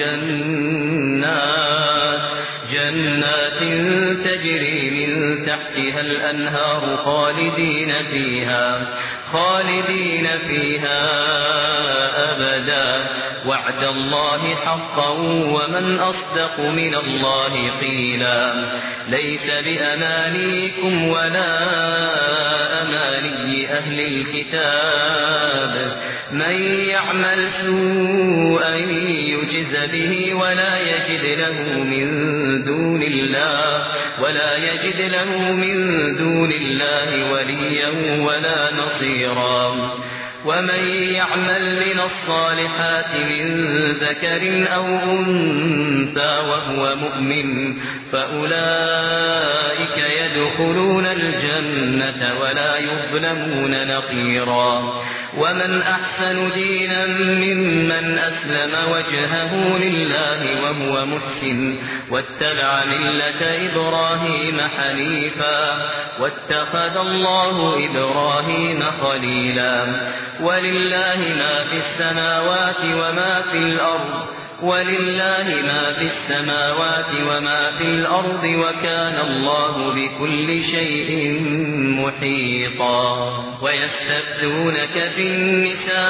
جنات جنات تجري من تحتها الأنهار خالدين فيها خالدين فيها أبدا وعد الله حقا ومن أصدق من الله قيلا ليس بأمانيكم ولا أماني أهل الكتاب من يعمل سوءا يجز به ولا يجد له من دون الله ولا يجد له من دون الله وليا ولا نصيرا ومن يعمل من الصالحات من ذكر أو أنثى وهو مؤمن فأولئك يدخلون الجنة ولا يظلمون نقيرا ومن أحسن دينا ممن أسلم وجهه لله وهو محسن واتبع ملة إبراهيم حنيفا واتخذ الله إبراهيم خليلا ولله ما في السماوات وما في الأرض ولله ما في السماوات وما في الأرض وكان الله بكل شيء محيطا ويستفتونك في النساء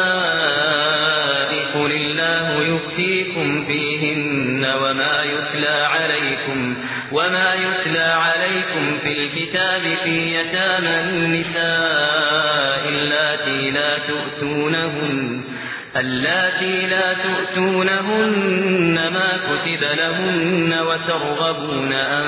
قل الله يفتيكم فيهن وما يتلى عليكم وما يتلى عليكم في الكتاب في يتامى النساء اللاتي لا تؤتونهن اللاتي لا تؤتونهن ما كتب لهن وترغبون أن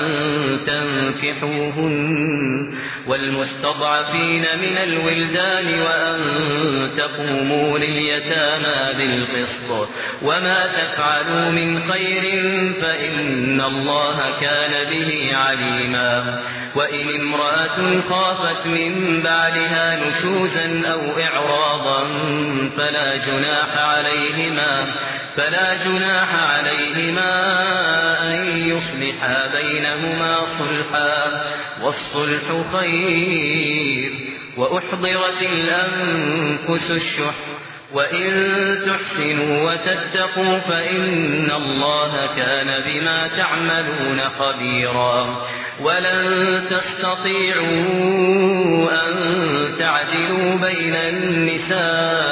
تنكحوهن والمستضعفين من الولدان وأن تقوموا لليتامى بالقسط وما تفعلوا من خير فإن الله كان به عليما وإن امرأة خافت من بعدها نشوزا أو إعراضا فلا جناح عليهما فلا جناح عليهما أن يصلحا بينهما صلحا والصلح خير وأحضرت الأنفس الشح وإن تحسنوا وتتقوا فإن الله كان بما تعملون خبيرا ولن تستطيعوا أن تعدلوا بين النساء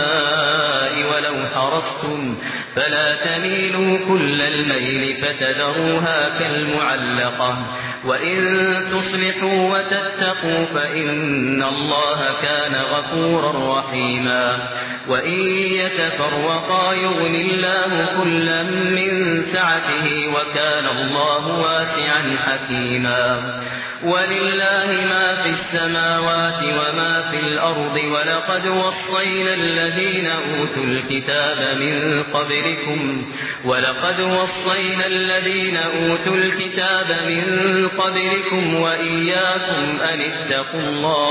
ولو حرصتم فلا تميلوا كل الميل فتذروها كالمعلقة وإن تصلحوا وتتقوا فإن الله كان غفورا رحيما وإن يتفرقا يغن الله كلا من سعته وكان الله واسعا حكيما ولله ما في السماوات وما في الأرض ولقد وصينا الذين أوتوا الكتاب من قبلكم ولقد وصينا الذين أوتوا الكتاب من قبلكم وإياكم أن اتقوا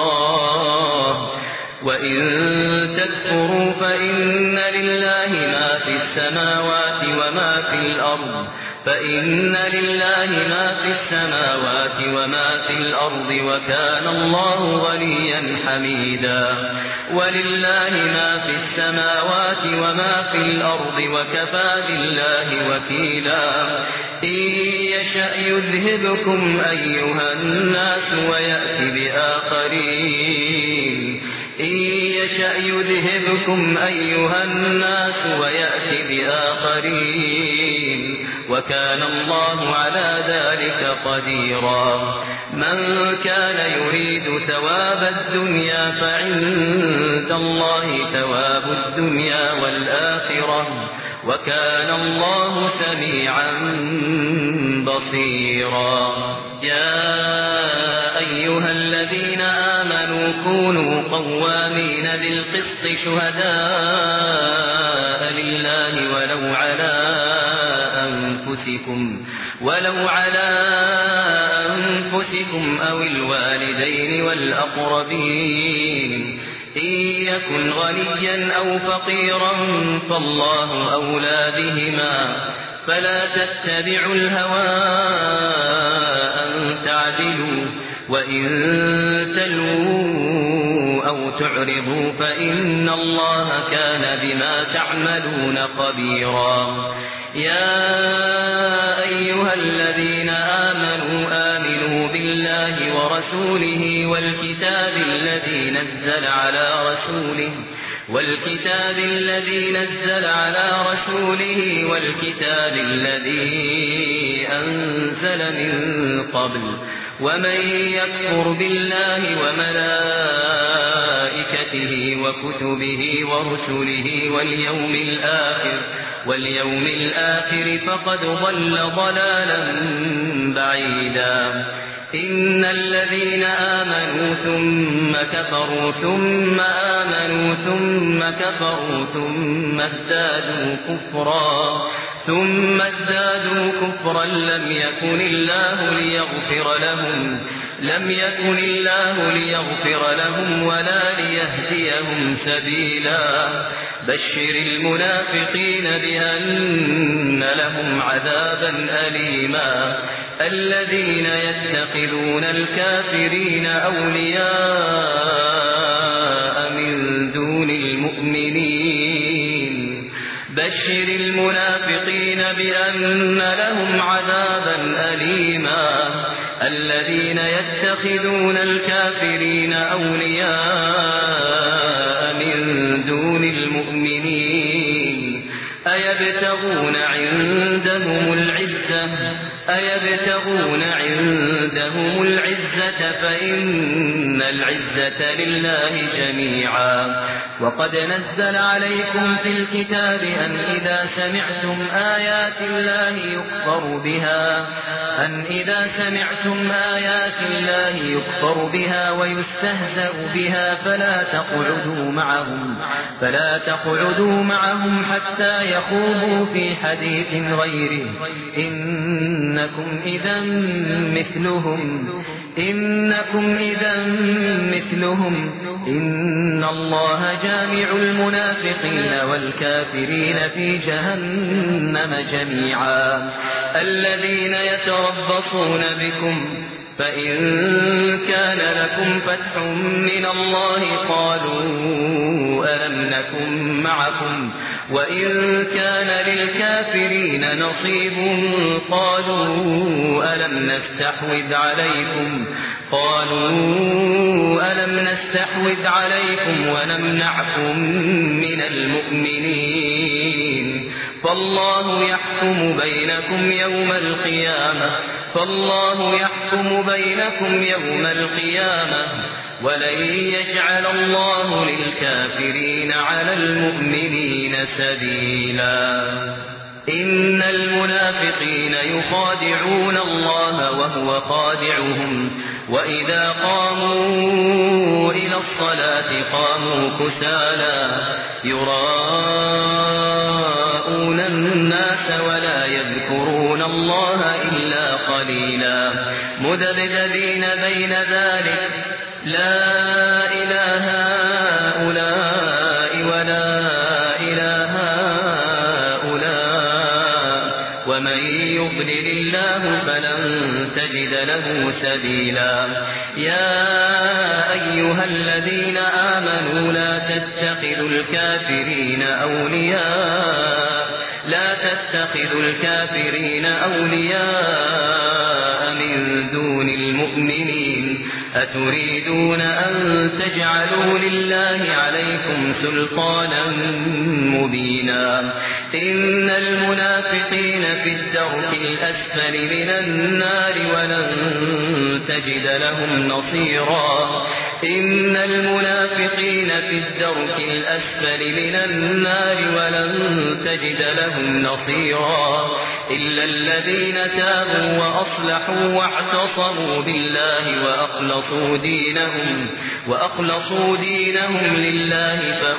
الله وإن تكفروا فإن لله ما في السماوات وما في الأرض فإن لله ما في السماوات وما في الأرض وكان الله غنيا حميدا ولله ما في السماوات وما في الأرض وكفى بالله وكيلا إن يشأ يذهبكم أيها الناس ويأتي بآخرين إن يشأ يذهبكم أيها الناس ويأتي بآخرين وكان الله على ذلك قديرا من كان يريد ثواب الدنيا فعند الله ثواب الدنيا والآخرة وكان الله سميعا بصيرا يا أيها الذين آمنوا كونوا قوامين بالقسط شهداء لله ولو على أنفسكم ولو على أنفسكم أو الوالدين والأقربين إن يكن غنيا أو فقيرا فالله أولى بهما فلا تتبعوا الهوى أن تعدلوا وإن تلووا أو تعرضوا فإن الله كان بما تعملون خبيرا يا أيها الذين آمنوا آمنوا بالله ورسوله والكتاب الذي نزل على رسوله والكتاب الذي نزل على رسوله والكتاب الذي أنزل من قبل ومن يكفر بالله وملائكته وكتبه ورسله واليوم الآخر واليوم الآخر فقد ضل ضلالا بعيدا إن الذين آمنوا ثم كفروا ثم آمنوا ثم كفروا ثم ازدادوا كفرا ثم ازدادوا كفرا لم يكن الله ليغفر لهم لم يكن الله ليغفر لهم ولا ليهديهم سبيلا بشر المنافقين بأن لهم عذابا أليما الذين يتخذون الكافرين أولياء من دون المؤمنين بشر المنافقين بأن لهم عذابا أليما الذين يتخذون الكافرين أولياء من دون المؤمنين أيبتغون عندهم العزة أيبتغون عندهم العزة فإن العزة لله جميعا وقد نزل عليكم في الكتاب أن إذا سمعتم آيات الله يكفر بها أن إذا سمعتم آيات الله يكفر بها ويستهزأ بها فلا تقعدوا معهم فلا تقعدوا معهم حتى يخوضوا في حديث غيره إنكم إذا مثلهم إنكم إذا مثلهم إن الله جامع المنافقين والكافرين في جهنم جميعا الذين يتربصون بكم فإن كان لكم فتح من الله قالوا ألم نكن معكم وإن كان للكافرين نصيب قالوا ألم نستحوذ عليكم قالوا ألم نستحوذ عليكم ونمنعكم من المؤمنين فالله يحكم بينكم يوم القيامة فالله يحكم بينكم يوم القيامة ولن يجعل الله للكافرين على المؤمنين سبيلا إن المنافقين يخادعون الله وهو خادعهم وإذا قاموا إلى الصلاة قاموا كسالى يراءون الناس ولا يذكرون الله إلا قليلا مذبذبين بين ذلك لا إله هؤلاء ولا إله هؤلاء ومن يضلل الله فلن تجد له سبيلا يا أيها الذين آمنوا لا تتخذوا الكافرين أولياء لا تتخذوا الكافرين أولياء من دون المؤمنين أتريدون أن تجعلوا لله عليكم سلطانا مبينا إن المنافقين في الدرك الأسفل من النار ولن تجد لهم نصيرا إن المنافقين في الدرك الأسفل من النار ولن تجد لهم نصيرا إلا الذين تابوا وأصلحوا واعتصموا بالله وأخلصوا دينهم وأخلصوا دينهم لله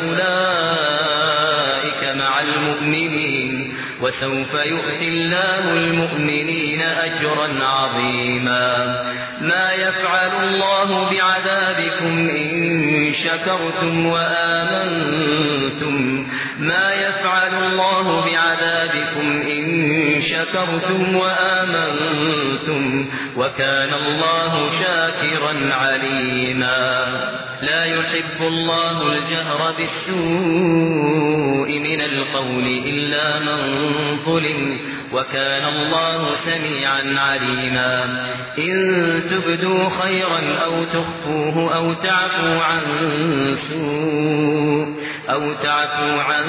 فأولئك مع المؤمنين وسوف يؤتي الله المؤمنين أجرا عظيما ما يفعل الله بعذابكم إن شكرتم وآمنتم ما يفعل الله بعذابكم إن شكرتم وآمنتم وكان الله شاكرا عليما لا يحب الله الجهر بالسوء من القول إلا من ظلم وكان الله سميعا عليما إن تبدوا خيرا أو تخفوه أو تعفوا عن سوء أو تعفو عن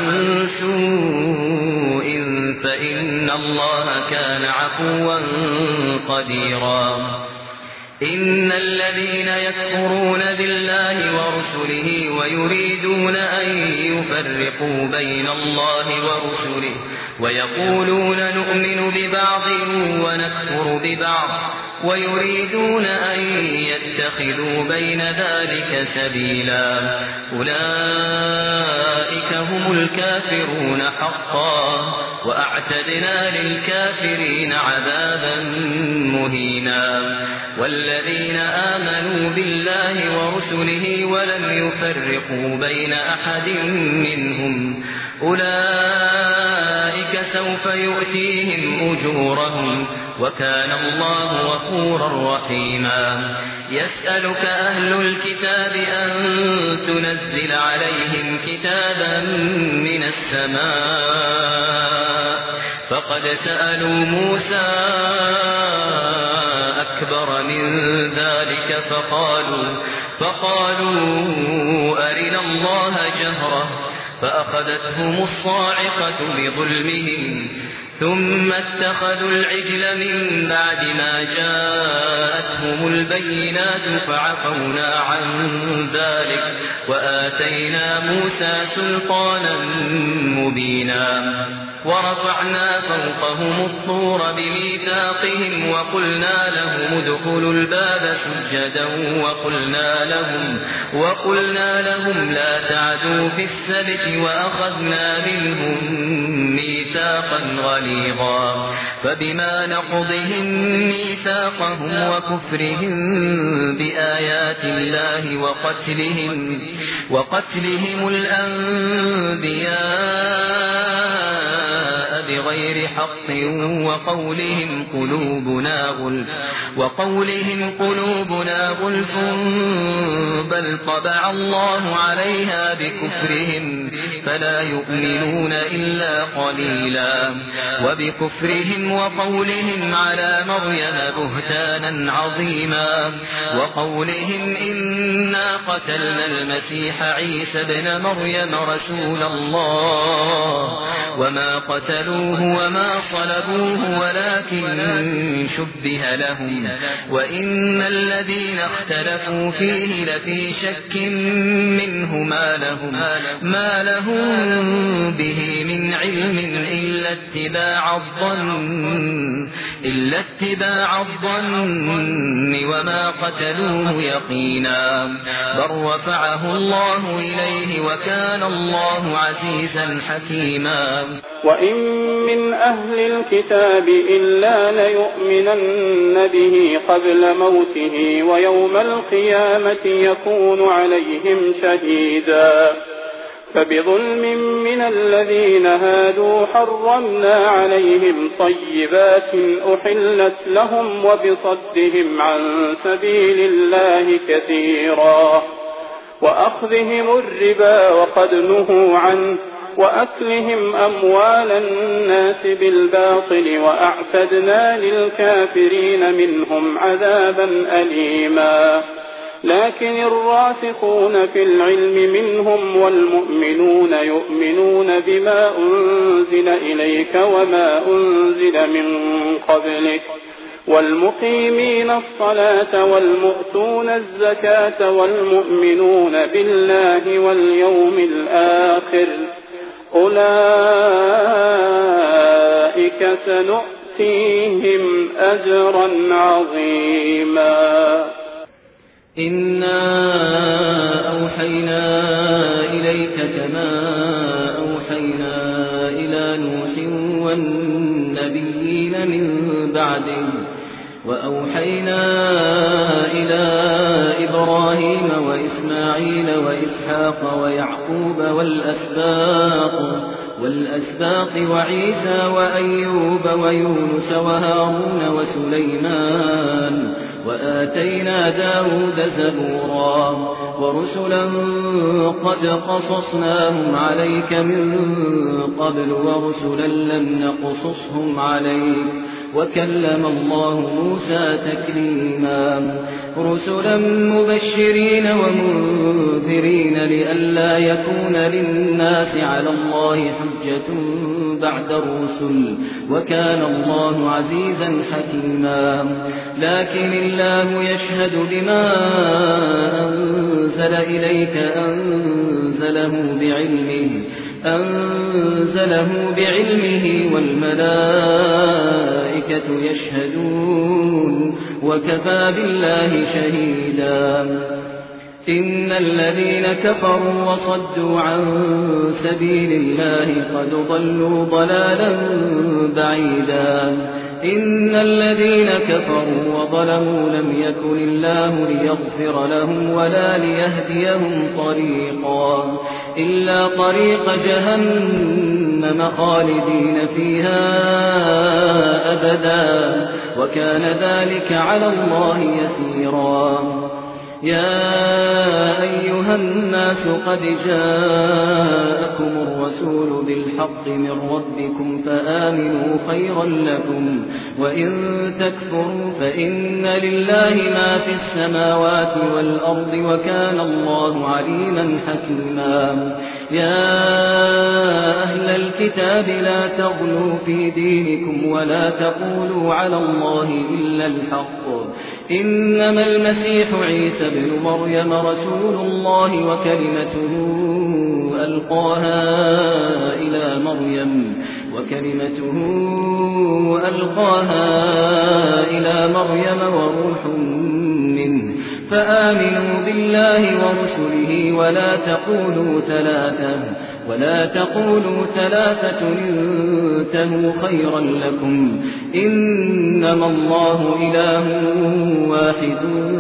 سوء فإن الله كان عفوا قديرا إن الذين يكفرون بالله ورسله ويريدون أن يفرقوا بين الله ورسله ويقولون نؤمن ببعض ونكفر ببعض ويريدون أن يتخذوا بين ذلك سبيلا أولئك هم الكافرون حقا وأعتدنا للكافرين عذابا مهينا والذين آمنوا بالله ورسله ولم يفرقوا بين أحد منهم أولئك سوف يؤتيهم أجورهم وكان الله غفورا رحيما يسألك أهل الكتاب أن تنزل عليهم كتابا من السماء فقد سألوا موسى أكبر من ذلك فقالوا, فقالوا أرنا الله جهرة فأخذتهم الصاعقة بظلمهم ثم اتخذوا العجل من بعد ما جاءتهم البينات فعفونا عن ذلك وآتينا موسى سلطانا مبينا ورفعنا فوقهم الطور بميثاقهم وقلنا لهم ادخلوا الباب سجدا وقلنا لهم, وقلنا لهم لا تعدوا في السبت وأخذنا منهم ميثاقا غليظا فبما نقضهم ميثاقهم وكفرهم بآيات الله وقتلهم, وقتلهم الأنبياء بغير حق وقولهم قلوبنا غلف وقولهم قلوبنا غلف بل طبع الله عليها بكفرهم فلا يؤمنون إلا قليلا وبكفرهم وقولهم على مريم بهتانا عظيما وقولهم إنا قتلنا المسيح عيسى ابن مريم رسول الله وما قتلوه وما صلبوه ولكن شبه لهم وإن الذين اختلفوا فيه لفي شك منه ما لهم, ما لهم به من علم إلا اتباع الظن إلا اتباع الظن وما قتلوه يقينا بل رفعه الله إليه وكان الله عزيزا حكيما وإن من أهل الكتاب إلا ليؤمنن به قبل موته ويوم القيامة يكون عليهم شهيدا فبظلم من الذين هادوا حرمنا عليهم طيبات أحلت لهم وبصدهم عن سبيل الله كثيرا وأخذهم الربا وقد نهوا عنه وأكلهم أموال الناس بالباطل وأعتدنا للكافرين منهم عذابا أليما لكن الراسخون في العلم منهم والمؤمنون يؤمنون بما أنزل إليك وما أنزل من قبلك والمقيمين الصلاة والمؤتون الزكاة والمؤمنون بالله واليوم الآخر أولئك سنؤتيهم أجرا عظيما إنا أوحينا إليك كما أوحينا إلى نوح والنبيين من بعده وأوحينا إلى إبراهيم وإسماعيل وإسحاق ويعقوب والأسباط والأسباط وعيسى وأيوب ويونس وهارون وسليمان وآتينا داود زبورا ورسلا قد قصصناهم عليك من قبل ورسلا لم نقصصهم عليك وكلم الله موسى تكليما رسلا مبشرين ومنذرين لئلا يكون للناس على الله حجة بعد الرسل وكان الله عزيزا حكيما لكن الله يشهد بما أنزل إليك أنزله بعلمه أنزله بعلمه والملائكة يشهدون وكفى بالله شهيدا إن الذين كفروا وصدوا عن سبيل الله قد ضلوا ضلالا بعيدا إن الذين كفروا وظلموا لم يكن الله ليغفر لهم ولا ليهديهم طريقا إلا طريق جهنم خالدين فيها أبدا وكان ذلك على الله يسيرا يا أيها الناس قد جاءكم الرسول بالحق من ربكم فآمنوا خيرا لكم وإن تكفروا فإن لله ما في السماوات والأرض وكان الله عليما حكيما يا أهل الكتاب لا تغلوا في دينكم ولا تقولوا على الله إلا الحق إنما المسيح عيسى بن مريم رسول الله وكلمته ألقاها إلى مريم وكلمته ألقاها إلى مريم وروح منه فآمنوا بالله ورسله ولا تقولوا ثلاثة ولا تقولوا ثلاثة انتهوا خيرا لكم إنما الله إله واحد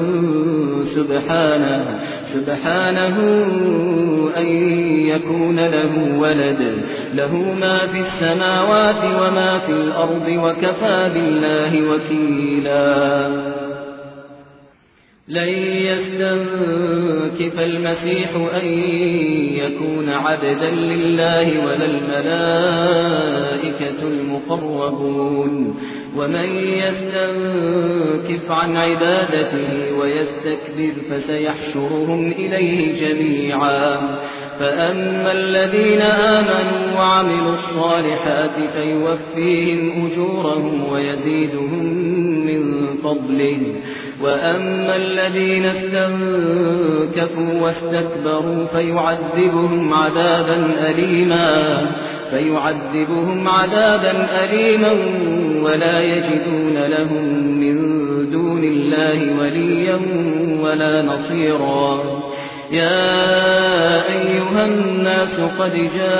سبحانه سبحانه أن يكون له ولد له ما في السماوات وما في الأرض وكفى بالله وكيلا لن يستنكف المسيح أن يكون عبدا لله ولا الملائكة المقربون ومن يستنكف عن عبادته ويستكبر فسيحشرهم إليه جميعا فأما الذين آمنوا وعملوا الصالحات فيوفيهم أجورهم ويزيدهم من فضله وأما الذين استنكفوا واستكبروا فيعذبهم عذابا أليما فيعذبهم عذابا أليما ولا يجدون لهم من دون الله وليا ولا نصيرا يا أيها الناس قد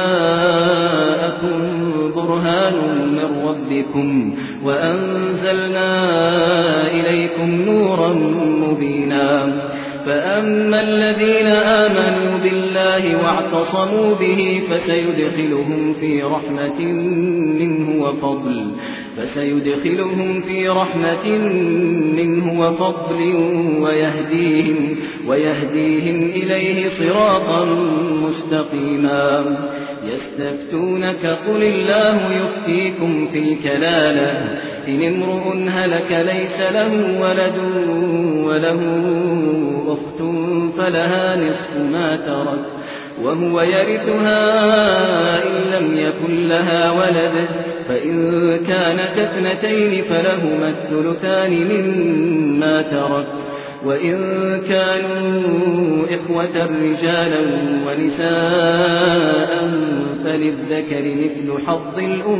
جاءكم برهان من ربكم وأنزلنا إليكم نورا مبينا فأما الذين آمنوا بالله واعتصموا به فسيدخلهم في رحمة منه وفضل فسيدخلهم في رحمة منه وفضل ويهديهم ويهديهم إليه صراطا مستقيما يستفتونك قل الله يفتيكم في الكلالة إن امرؤ هلك ليس له ولد وله أخت فلها نصف ما ترك وهو يرثها إن لم يكن لها ولد فإن كانت اثنتين فلهما الثلثان مما ترك وإن كانوا إخوة رجالا ونساء فللذكر مثل حظ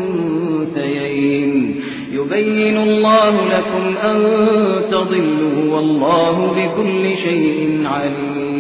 الأنثيين يبين الله لكم أن تضلوا والله بكل شيء عليم